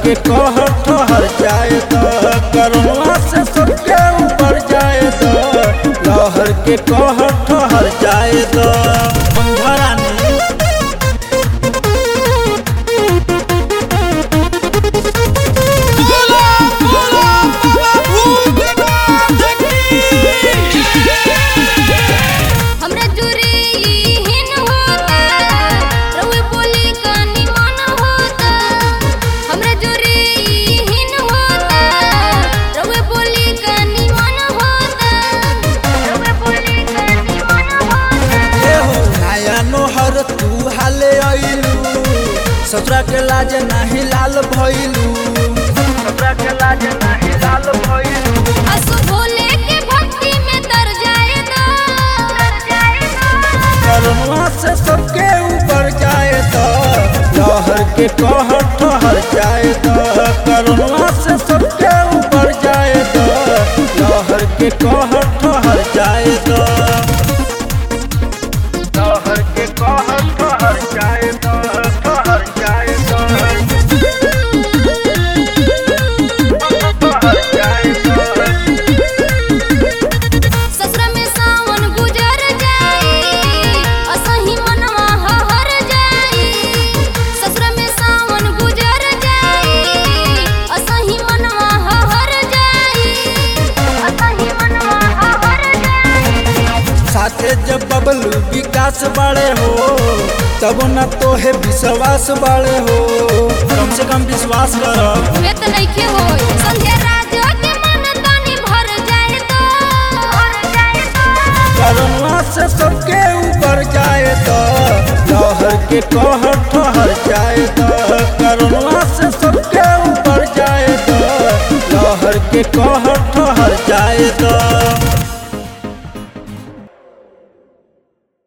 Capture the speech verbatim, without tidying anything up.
के कहर ठहर जाए तो करुणा से सबके ऊपर जाए तो लहर के कहर ठहर जाए तो बंधरानी ससुरा के लाज नाही लाल भइलू ससुरा के लाज नाही लाल भइलू असु भोले के भक्ति में तर जाए तो तर जाए तो करुणा से सबके ऊपर जाए तो लहर के कहर ठहर जाए तो करुणा से सबके ऊपर जाए तो लहर के कहर ठहर जाए तो लहर के कहर ठहर जाए तो जब बबलू विकास बाड़े हो तब न तो है विश्वास बाड़े हो कम से कम विश्वास करो वे तो नहीं हो संध्या राजा के मन तनी भर जाए तो भर जाए तो करुणा से सबके ऊपर जाए तो लहर के कहर ठहर जाए तो करुणा से सबके ऊपर जाए तो लहर के कहर ठहर जाए तो